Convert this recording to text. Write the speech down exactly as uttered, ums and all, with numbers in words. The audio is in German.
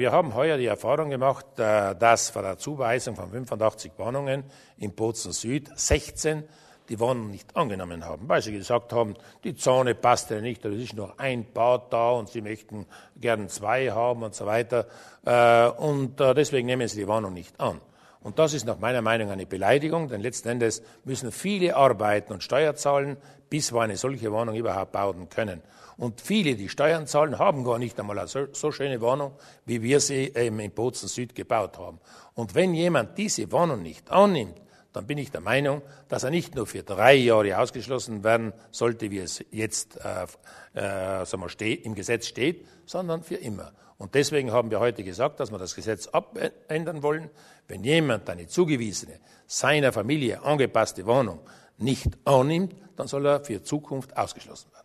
wir haben heuer die Erfahrung gemacht, dass von der Zuweisung von fünfundachtzig Wohnungen in Bozen Süd sechzehn die Wohnung nicht angenommen haben, weil sie gesagt haben, die Zone passt ja nicht, oder es ist noch ein Bad da und sie möchten gern zwei haben und so weiter. Und deswegen nehmen sie die Wohnung nicht an. Und das ist nach meiner Meinung eine Beleidigung, denn letzten Endes müssen viele arbeiten und Steuer zahlen, bis wir eine solche Wohnung überhaupt bauen können. Und viele, die Steuern zahlen, haben gar nicht einmal eine so, so schöne Wohnung, wie wir sie eben in Bozen Süd gebaut haben. Und wenn jemand diese Wohnung nicht annimmt, dann bin ich der Meinung, dass er nicht nur für drei Jahre ausgeschlossen werden sollte, wie es jetzt äh, äh, sagen wir, steht, im Gesetz steht, sondern für immer. Und deswegen haben wir heute gesagt, dass wir das Gesetz abändern wollen. Wenn jemand eine zugewiesene, seiner Familie angepasste Wohnung nicht annimmt, dann soll er für Zukunft ausgeschlossen werden.